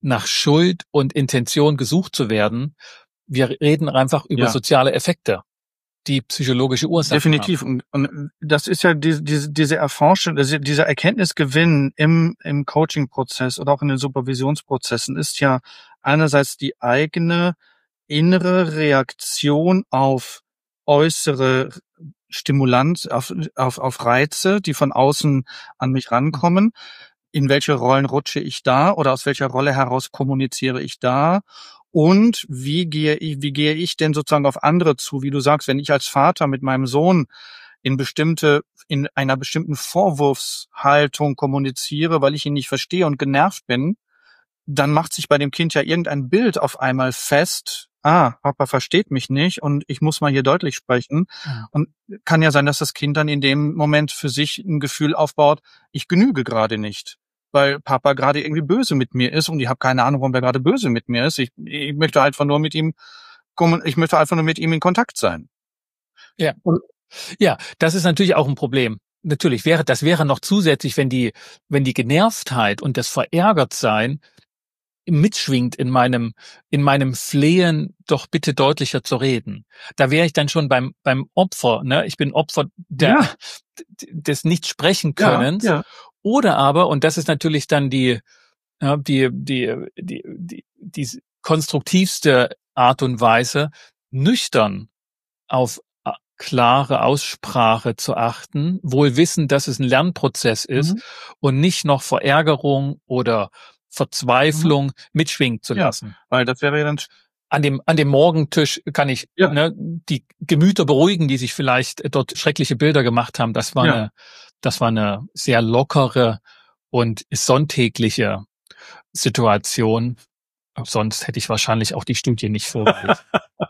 nach Schuld und Intention gesucht zu werden. Wir reden einfach über
Ja.
soziale Effekte, die psychologische Ursachen
Definitiv.
haben.
Und, und das ist ja diese, diese, diese Erforschung, diese, dieser Erkenntnisgewinn im, im Coaching-Prozess oder auch in den Supervisionsprozessen ist ja einerseits die eigene innere Reaktion auf äußere Stimulanz, auf, auf, auf Reize, die von außen an mich rankommen. In welche Rollen rutsche ich da oder aus welcher Rolle heraus kommuniziere ich da? Und wie gehe ich, wie gehe ich denn sozusagen auf andere zu? Wie du sagst, wenn ich als Vater mit meinem Sohn in bestimmte, in einer bestimmten Vorwurfshaltung kommuniziere, weil ich ihn nicht verstehe und genervt bin, dann macht sich bei dem Kind ja irgendein Bild auf einmal fest. Ah, Papa versteht mich nicht und ich muss mal hier deutlich sprechen.
Ja.
Und kann ja sein, dass das Kind dann in dem Moment für sich ein Gefühl aufbaut, ich genüge gerade nicht, weil Papa gerade irgendwie böse mit mir ist und ich habe keine Ahnung, warum er gerade böse mit mir ist. Ich, ich möchte einfach nur mit ihm kommen, ich möchte einfach nur mit ihm in Kontakt sein.
Ja. Ja, das ist natürlich auch ein Problem. Natürlich wäre, das wäre noch zusätzlich, wenn die, wenn die Genervtheit und das Verärgertsein mitschwingt in meinem, in meinem Flehen, doch bitte deutlicher zu reden. Da wäre ich dann schon beim, beim Opfer, ne? Ich bin Opfer der,
Ja.
des Nicht-Sprechen-Könnens.
Ja, ja.
Oder aber, und das ist natürlich dann die, ja, die, die, die, die, die konstruktivste Art und Weise, nüchtern auf klare Aussprache zu achten, wohl wissend, dass es ein Lernprozess ist
Mhm.
und nicht noch Verärgerung oder Verzweiflung
Mhm.
mitschwingen zu
Ja,
lassen.
weil das wäre ja dann
An dem, an dem Morgentisch kann ich
Ja.
ne, die Gemüter beruhigen, die sich vielleicht dort schreckliche Bilder gemacht haben. Das war
Ja.
eine, das war eine sehr lockere und sonntägliche Situation. Sonst hätte ich wahrscheinlich auch die Studie nicht vorgelegt.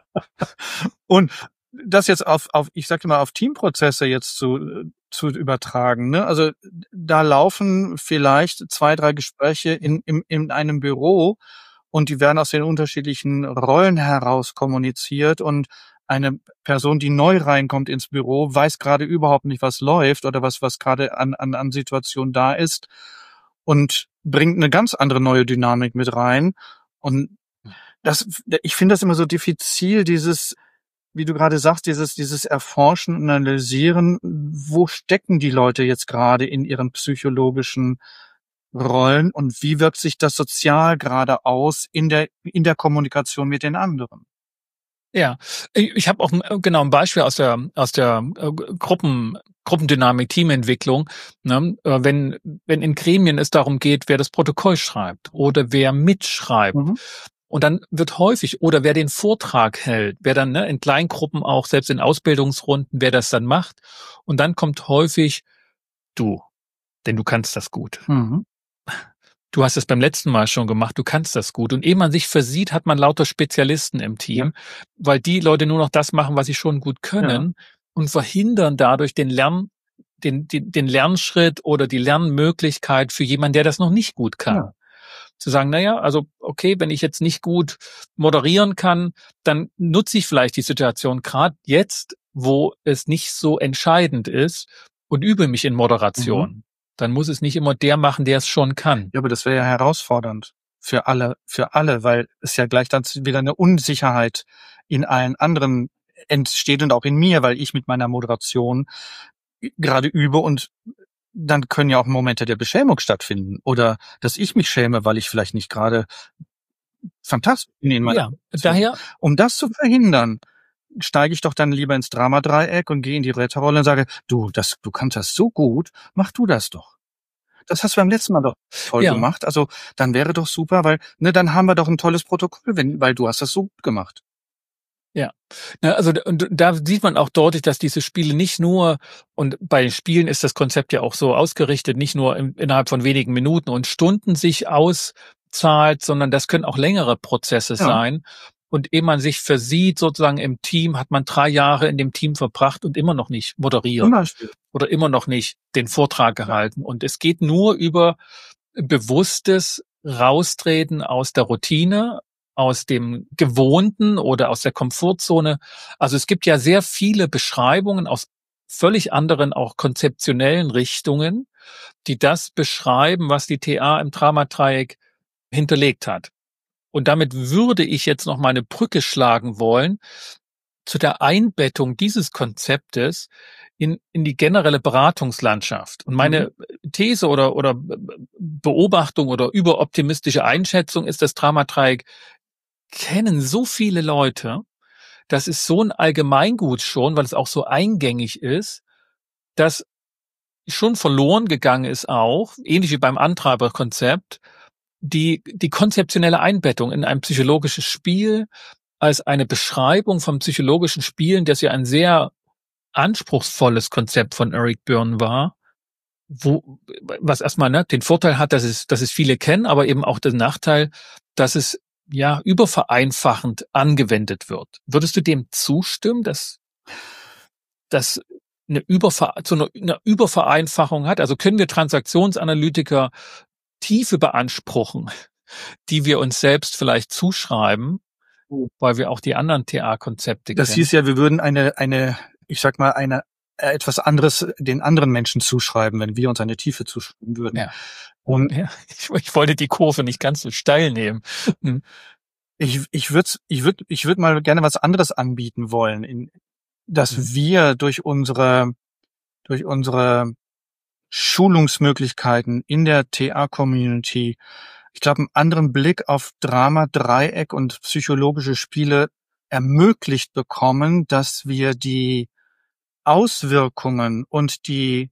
Und das jetzt auf, auf, ich sagte mal, auf Teamprozesse jetzt zu, zu übertragen, ne? Also, da laufen vielleicht zwei, drei Gespräche in, in, in einem Büro und die werden aus den unterschiedlichen Rollen heraus kommuniziert und eine Person, die neu reinkommt ins Büro, weiß gerade überhaupt nicht, was läuft oder was, was gerade an, an, an Situation da ist und bringt eine ganz andere neue Dynamik mit rein. Und das, ich finde das immer so diffizil, dieses, wie du gerade sagst, dieses, dieses Erforschen und Analysieren, wo stecken die Leute jetzt gerade in ihren psychologischen Rollen und wie wirkt sich das sozial gerade aus in der, in der Kommunikation mit den anderen?
Ja, ich habe auch genau ein Beispiel aus der aus der äh, Gruppen Gruppendynamik, Teamentwicklung. Ne? Äh, wenn wenn in Gremien es darum geht, wer das Protokoll schreibt oder wer mitschreibt,
Mhm.
und dann wird häufig oder wer den Vortrag hält, wer dann ne, in Kleingruppen auch selbst in Ausbildungsrunden, wer das dann macht, und dann kommt häufig du, denn du kannst das gut.
Mhm.
Du hast es beim letzten Mal schon gemacht, du kannst das gut. Und ehe man sich versieht, hat man lauter Spezialisten im Team, ja. Weil die Leute nur noch das machen, was sie schon gut können, ja. Und verhindern dadurch den Lern, den, den, den Lernschritt oder die Lernmöglichkeit für jemanden, der das noch nicht gut kann. Ja. Zu sagen, naja, also okay, wenn ich jetzt nicht gut moderieren kann, dann nutze ich vielleicht die Situation gerade jetzt, wo es nicht so entscheidend ist, und übe mich in Moderation. Mhm. Dann muss es nicht immer der machen, der es schon kann.
Ja, aber das wäre ja herausfordernd für alle, für alle, weil es ja gleich dann wieder eine Unsicherheit in allen anderen entsteht und auch in mir, weil ich mit meiner Moderation gerade übe und dann können ja auch Momente der Beschämung stattfinden oder dass ich mich schäme, weil ich vielleicht nicht gerade fantastisch bin in meiner
Ja, daher,
um das zu verhindern, steige ich doch dann lieber ins Dramadreieck und gehe in die Retterrolle und sage, du, das, du kannst das so gut, mach du das doch. Das hast du beim letzten Mal doch toll ja. gemacht. Also dann wäre doch super, weil ne, dann haben wir doch ein tolles Protokoll, wenn, weil du hast das so gut gemacht.
Ja, also und da sieht man auch deutlich, dass diese Spiele nicht nur, und bei Spielen ist das Konzept ja auch so ausgerichtet, nicht nur im, innerhalb von wenigen Minuten und Stunden sich auszahlt, sondern das können auch längere Prozesse ja. sein. Und ehe man sich versieht, sozusagen im Team, hat man drei Jahre in dem Team verbracht und immer noch nicht moderiert oder immer noch nicht den Vortrag gehalten. Ja. Und es geht nur über bewusstes Raustreten aus der Routine, aus dem Gewohnten oder aus der Komfortzone. Also es gibt ja sehr viele Beschreibungen aus völlig anderen, auch konzeptionellen Richtungen, die das beschreiben, was die T A im Dramadreieck hinterlegt hat. Und damit würde ich jetzt noch mal eine Brücke schlagen wollen zu der Einbettung dieses Konzeptes in, in die generelle Beratungslandschaft. Und meine mhm. These oder, oder Beobachtung oder überoptimistische Einschätzung ist, das Dramadreieck kennen so viele Leute, das ist so ein Allgemeingut schon, weil es auch so eingängig ist, dass schon verloren gegangen ist auch, ähnlich wie beim Antreiberkonzept, die, die konzeptionelle Einbettung in ein psychologisches Spiel als eine Beschreibung vom psychologischen Spielen, das ja ein sehr anspruchsvolles Konzept von Eric Byrne war, wo, was erstmal, ne, den Vorteil hat, dass es, dass es viele kennen, aber eben auch den Nachteil, dass es ja übervereinfachend angewendet wird. Würdest du dem zustimmen, dass, dass eine, Überver zu einer, einer Übervereinfachung hat? Also können wir Transaktionsanalytiker Tiefe beanspruchen, die wir uns selbst vielleicht zuschreiben, weil wir auch die anderen T A-Konzepte kennen?
Das hieß ja, wir würden eine, eine, ich sag mal, eine äh, etwas anderes den anderen Menschen zuschreiben, wenn wir uns eine Tiefe zuschreiben würden.
Ja.
Und
ja, ich, ich wollte die Kurve nicht ganz so steil nehmen. Hm.
Ich, ich würde ich würd, ich würd mal gerne was anderes anbieten wollen, in, dass mhm. wir durch unsere, durch unsere Schulungsmöglichkeiten in der T A-Community, ich glaube, einen anderen Blick auf Drama, Dreieck und psychologische Spiele ermöglicht bekommen, dass wir die Auswirkungen und die,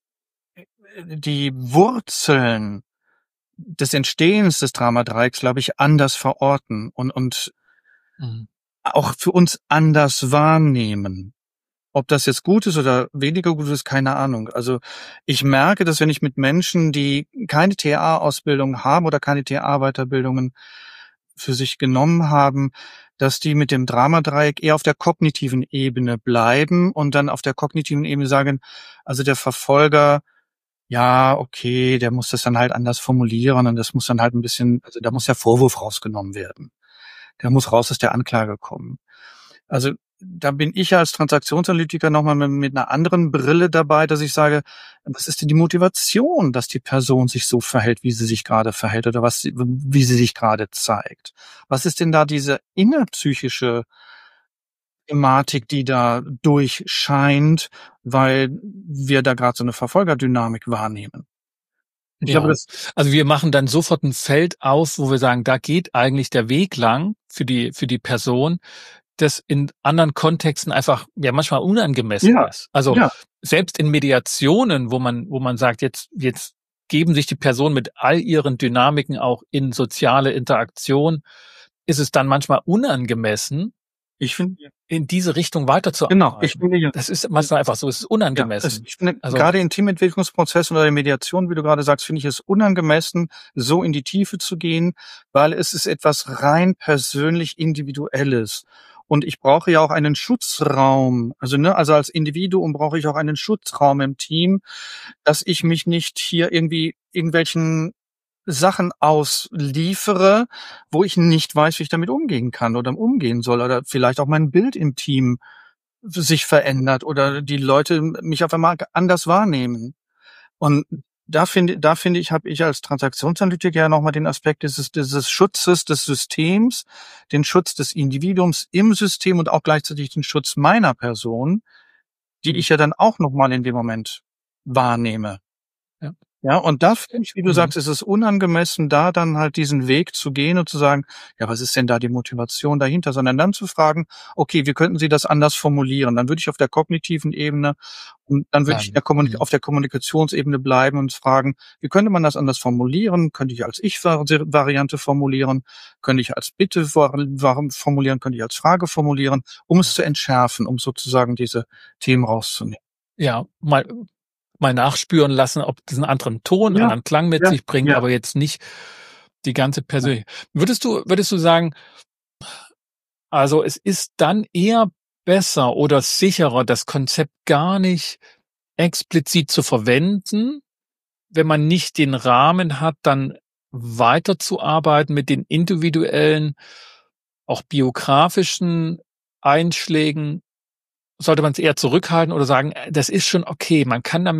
die Wurzeln des Entstehens des Dramadreiecks, glaube ich, anders verorten und, und mhm. auch für uns anders wahrnehmen. Ob das jetzt gut ist oder weniger gut ist, keine Ahnung. Also ich merke, dass wenn ich mit Menschen, die keine T A-Ausbildung haben oder keine T A-Weiterbildungen für sich genommen haben, dass die mit dem Dramadreieck eher auf der kognitiven Ebene bleiben und dann auf der kognitiven Ebene sagen, also der Verfolger, ja, okay, der muss das dann halt anders formulieren und das muss dann halt ein bisschen, also da muss der Vorwurf rausgenommen werden. Der muss raus aus der Anklage kommen. Also da bin ich als Transaktionsanalytiker nochmal mit, mit einer anderen Brille dabei, dass ich sage, was ist denn die Motivation, dass die Person sich so verhält, wie sie sich gerade verhält oder was, wie sie sich gerade zeigt? Was ist denn da diese innerpsychische Thematik, die da durchscheint, weil wir da gerade so eine Verfolgerdynamik wahrnehmen? Ich
ja.
glaube, das
also wir machen dann sofort ein Feld aus, wo wir sagen, da geht eigentlich der Weg lang für die für die Person, das in anderen Kontexten einfach ja manchmal unangemessen
ja,
ist. Also
ja.
selbst in Mediationen, wo man wo man sagt, jetzt jetzt geben sich die Personen mit all ihren Dynamiken auch in soziale Interaktion, ist es dann manchmal unangemessen,
ich finde,
in diese Richtung weiterzuarbeiten.
Genau, ich finde ja.
Das ist manchmal einfach so, es ist unangemessen.
Ja, es, ich finde,
also,
gerade im Teamentwicklungsprozess oder der Mediation, wie du gerade sagst, finde ich es unangemessen, so in die Tiefe zu gehen, weil es ist etwas rein persönlich Individuelles. Und ich brauche ja auch einen Schutzraum. Also, ne, also als Individuum brauche ich auch einen Schutzraum im Team, dass ich mich nicht hier irgendwie irgendwelchen Sachen ausliefere, wo ich nicht weiß, wie ich damit umgehen kann oder umgehen soll oder vielleicht auch mein Bild im Team sich verändert oder die Leute mich auf einmal anders wahrnehmen. Und da finde, da finde ich, habe ich als Transaktionsanalytiker ja nochmal den Aspekt dieses, dieses Schutzes des Systems, den Schutz des Individuums im System und auch gleichzeitig den Schutz meiner Person, die ich ja dann auch nochmal in dem Moment wahrnehme.
Ja.
Ja, und da finde ich, wie du
mhm.
sagst, ist es unangemessen, da dann halt diesen Weg zu gehen und zu sagen, ja, was ist denn da die Motivation dahinter? Sondern dann zu fragen, okay, wie könnten Sie das anders formulieren? Dann würde ich auf der kognitiven Ebene und dann würde ich in der Kommunik- auf der Kommunikationsebene bleiben und fragen, wie könnte man das anders formulieren? Könnte ich als Ich-Variante formulieren? Könnte ich als Bitte formulieren? Könnte ich als Frage formulieren? Um es zu entschärfen, um sozusagen diese Themen rauszunehmen.
Ja, mal mal nachspüren lassen, ob das einen anderen Ton,
ja,
anderen Klang mit
ja,
sich bringt,
ja.
aber jetzt nicht die ganze Persönlichkeit. Würdest du, würdest du sagen, also es ist dann eher besser oder sicherer, das Konzept gar nicht explizit zu verwenden, wenn man nicht den Rahmen hat, dann weiterzuarbeiten mit den individuellen, auch biografischen Einschlägen? Sollte man es eher zurückhalten oder sagen, das ist schon okay, man kann damit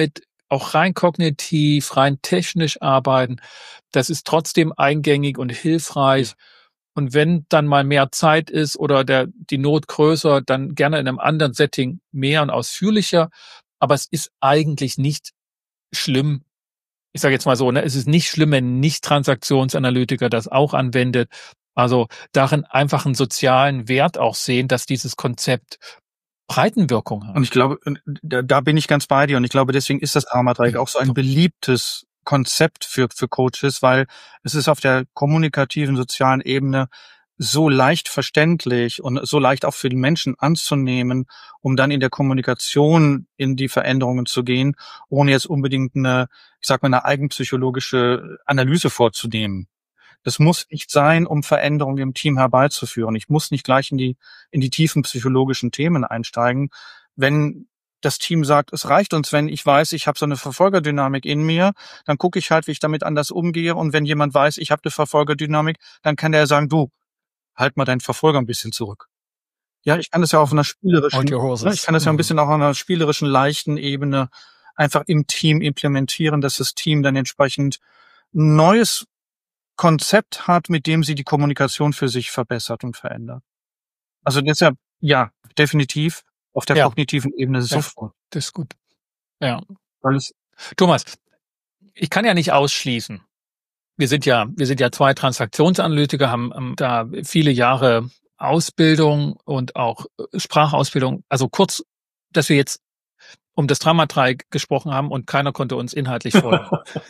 auch rein kognitiv, rein technisch arbeiten. Das ist trotzdem eingängig und hilfreich. Und wenn dann mal mehr Zeit ist oder der, die Not größer, dann gerne in einem anderen Setting mehr und ausführlicher. Aber es ist eigentlich nicht schlimm. Ich sage jetzt mal so, ne, es ist nicht schlimm, wenn ein Nicht-Transaktionsanalytiker das auch anwendet. Also darin einfach einen sozialen Wert auch sehen, dass dieses Konzept Breitenwirkung hat.
Und ich glaube, da, da bin ich ganz bei dir. Und ich glaube, deswegen ist das Drama-Dreieck auch so ein beliebtes Konzept für, für Coaches, weil es ist auf der kommunikativen, sozialen Ebene so leicht verständlich und so leicht auch für die Menschen anzunehmen, um dann in der Kommunikation in die Veränderungen zu gehen, ohne jetzt unbedingt eine, ich sag mal, eine eigenpsychologische Analyse vorzunehmen. Das muss nicht sein, um Veränderungen im Team herbeizuführen. Ich muss nicht gleich in die, in die tiefen psychologischen Themen einsteigen. Wenn das Team sagt, es reicht uns, wenn ich weiß, ich habe so eine Verfolgerdynamik in mir, dann gucke ich halt, wie ich damit anders umgehe. Und wenn jemand weiß, ich habe eine Verfolgerdynamik, dann kann der sagen, du, halt mal deinen Verfolger ein bisschen zurück. Ja, ich kann das ja auf einer spielerischen, ich kann das ja ein bisschen auch auf einer spielerischen, leichten Ebene einfach im Team implementieren, dass das Team dann entsprechend neues Konzept hat, mit dem sie die Kommunikation für sich verbessert und verändert. Also deshalb, ja, definitiv auf der ja. kognitiven Ebene sofort.
Ja, das ist gut. Ja.
Alles.
Thomas, ich kann ja nicht ausschließen. Wir sind ja, wir sind ja zwei Transaktionsanalytiker, haben, haben da viele Jahre Ausbildung und auch Sprachausbildung. Also kurz, dass wir jetzt um das Dramadreieck gesprochen haben und keiner konnte uns inhaltlich folgen.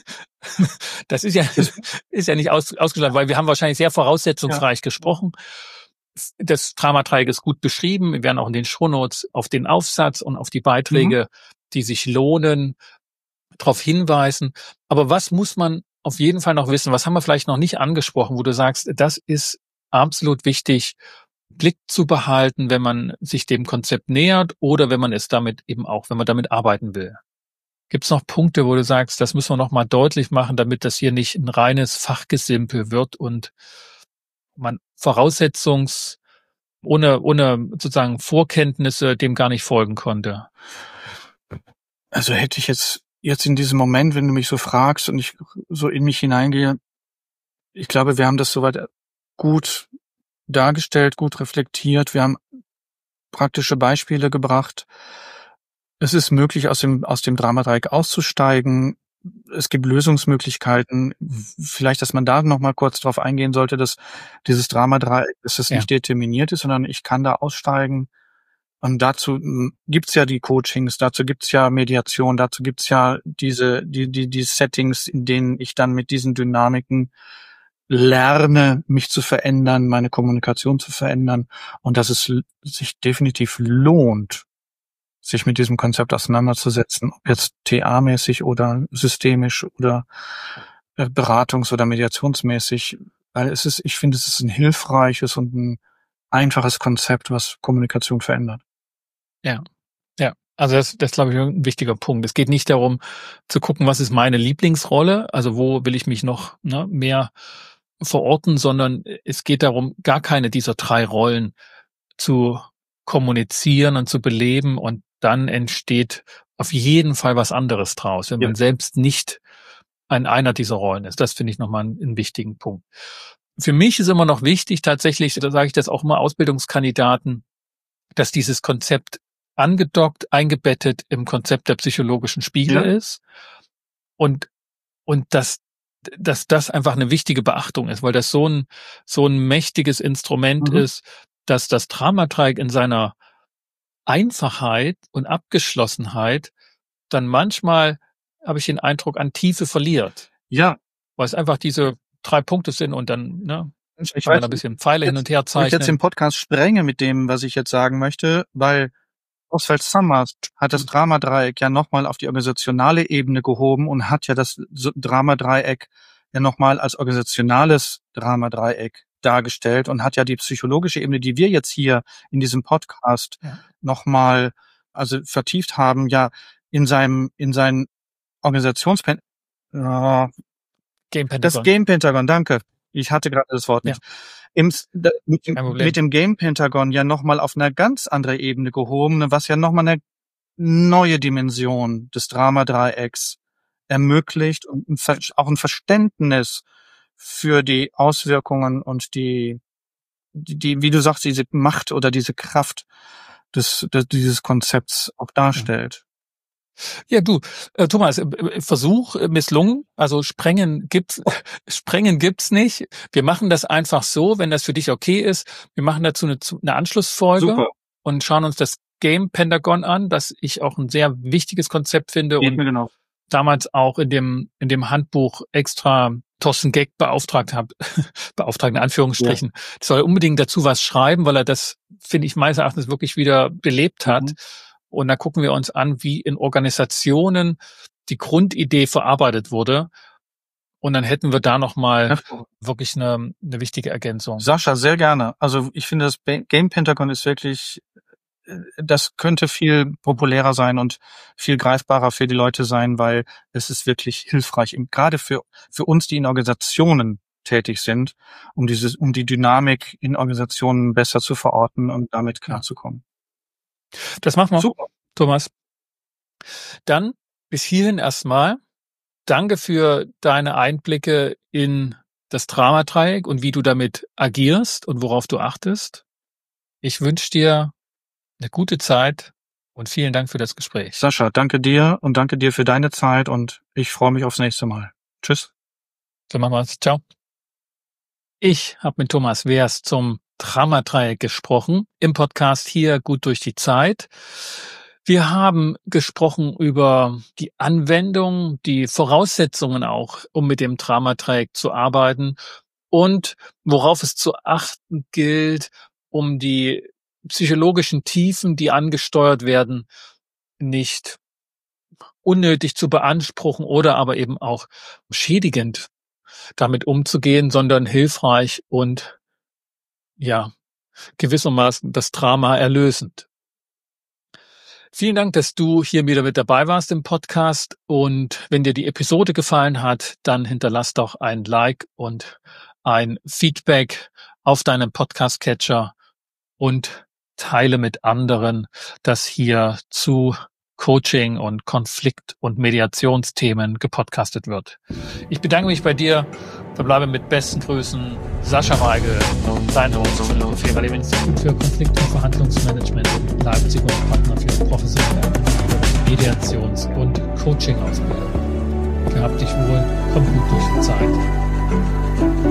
Das ist ja, ist ja nicht aus, ausgeschlossen, weil wir haben wahrscheinlich sehr voraussetzungsreich ja. gesprochen. Das Dramadreieck ist gut beschrieben. Wir werden auch in den Shownotes auf den Aufsatz und auf die Beiträge, mhm. die sich lohnen, darauf hinweisen. Aber was muss man auf jeden Fall noch wissen? Was haben wir vielleicht noch nicht angesprochen, wo du sagst, das ist absolut wichtig, Blick zu behalten, wenn man sich dem Konzept nähert oder wenn man es damit eben auch, wenn man damit arbeiten will? Gibt es noch Punkte, wo du sagst, das müssen wir noch mal deutlich machen, damit das hier nicht ein reines Fachgesimpel wird und man Voraussetzungs ohne ohne sozusagen Vorkenntnisse dem gar nicht folgen konnte?
Also hätte ich jetzt jetzt in diesem Moment, wenn du mich so fragst und ich so in mich hineingehe, ich glaube, wir haben das soweit gut dargestellt, gut reflektiert. Wir haben praktische Beispiele gebracht. Es ist möglich, aus dem, aus dem Dramadreieck auszusteigen. Es gibt Lösungsmöglichkeiten. Vielleicht, dass man da noch mal kurz drauf eingehen sollte, dass dieses Dramadreieck, dass es ja. nicht determiniert ist, sondern ich kann da aussteigen. Und dazu gibt's ja die Coachings, dazu gibt's ja Mediation, dazu gibt's ja diese, die, die, die Settings, in denen ich dann mit diesen Dynamiken lerne, mich zu verändern, meine Kommunikation zu verändern und dass es sich definitiv lohnt, sich mit diesem Konzept auseinanderzusetzen, ob jetzt T A-mäßig oder systemisch oder beratungs- oder mediationsmäßig, weil es ist, ich finde, es ist ein hilfreiches und ein einfaches Konzept, was Kommunikation verändert.
Ja, ja. Also das, das ist, glaube ich, ein wichtiger Punkt. Es geht nicht darum, zu gucken, was ist meine Lieblingsrolle, also wo will ich mich noch ne, mehr verorten, sondern es geht darum, gar keine dieser drei Rollen zu kommunizieren und zu beleben und dann entsteht auf jeden Fall was anderes draus, wenn ja. man selbst nicht an einer dieser Rollen ist. Das finde ich nochmal einen, einen wichtigen Punkt. Für mich ist immer noch wichtig, tatsächlich, da sage ich das auch immer Ausbildungskandidaten, dass dieses Konzept angedockt, eingebettet im Konzept der psychologischen Spiele ja. ist und, und dass dass das einfach eine wichtige Beachtung ist, weil das so ein so ein mächtiges Instrument mhm. ist, dass das Dramadreieck in seiner Einfachheit und Abgeschlossenheit dann manchmal, habe ich den Eindruck, an Tiefe verliert.
Ja.
Weil es einfach diese drei Punkte sind und dann ne,
ich
kann man ein bisschen Pfeile jetzt, hin und her zeichnen.
Ich jetzt den Podcast sprenge mit dem, was ich jetzt sagen möchte, weil Oswald Summers hat das Dramadreieck ja nochmal auf die organisationale Ebene gehoben und hat ja das Dramadreieck ja nochmal als organisationales Dramadreieck dargestellt und hat ja die psychologische Ebene, die wir jetzt hier in diesem Podcast ja. nochmal also vertieft haben, ja in seinem in seinen Organisationspen äh,
Game Pentagon.
Das Game Pentagon, danke. Ich hatte gerade das Wort nicht. Ja. Im, da, mit, dem, mit dem Game Pentagon ja nochmal auf einer ganz andere Ebene gehoben, was ja nochmal eine neue Dimension des Dramadreiecks ermöglicht und ein Ver- auch ein Verständnis für die Auswirkungen und die, die, die, wie du sagst, diese Macht oder diese Kraft des, des dieses Konzepts auch darstellt.
Ja, du, äh, Thomas, äh, Versuch äh, misslungen. Also Sprengen gibt's, Sprengen gibt's nicht. Wir machen das einfach so, wenn das für dich okay ist. Wir machen dazu eine, eine Anschlussfolge
Super.
und schauen uns das Game Pentagon an, das ich auch ein sehr wichtiges Konzept finde
Geht
und
mir genau.
damals auch in dem in dem Handbuch extra Thorsten Geck beauftragt habe, beauftragt in Anführungsstrichen, ja. Soll unbedingt dazu was schreiben, weil er das, finde ich, meines Erachtens wirklich wieder belebt hat. Mhm. Und da gucken wir uns an, wie in Organisationen die Grundidee verarbeitet wurde. Und dann hätten wir da nochmal ja. wirklich eine, eine wichtige Ergänzung.
Sascha, sehr gerne. Also ich finde, das Game Pentagon ist wirklich, das könnte viel populärer sein und viel greifbarer für die Leute sein, weil es ist wirklich hilfreich, gerade für, für uns, die in Organisationen tätig sind, um dieses, um die Dynamik in Organisationen besser zu verorten und damit klarzukommen.
Das machen wir.
Super.
Thomas. Dann bis hierhin erstmal. Danke für deine Einblicke in das Dramadreieck und wie du damit agierst und worauf du achtest. Ich wünsche dir eine gute Zeit und vielen Dank für das Gespräch.
Sascha, danke dir und danke dir für deine Zeit und ich freue mich aufs nächste Mal. Tschüss.
So machen wir's. Ciao. Ich habe mit Thomas Wehrs zum Dramadreieck gesprochen, im Podcast hier Gut durch die Zeit. Wir haben gesprochen über die Anwendung, die Voraussetzungen auch, um mit dem Dramadreieck zu arbeiten und worauf es zu achten gilt, um die psychologischen Tiefen, die angesteuert werden, nicht unnötig zu beanspruchen oder aber eben auch schädigend damit umzugehen, sondern hilfreich und ja, gewissermaßen das Drama erlösend. Vielen Dank, dass du hier wieder mit dabei warst im Podcast und wenn dir die Episode gefallen hat, dann hinterlass doch ein Like und ein Feedback auf deinem Podcast-Catcher und teile mit anderen, dass hier zu Coaching und Konflikt- und Mediationsthemen gepodcastet wird. Ich bedanke mich bei dir, verbleibe mit besten Grüßen, Sascha Weigel, dein Host für das Federer Institut für Konflikt- und Verhandlungsmanagement in Leipzig und Partner für professionelle Mediations- und Coaching-Ausbildung. Gehabt dich wohl, komm gut durch die Zeit.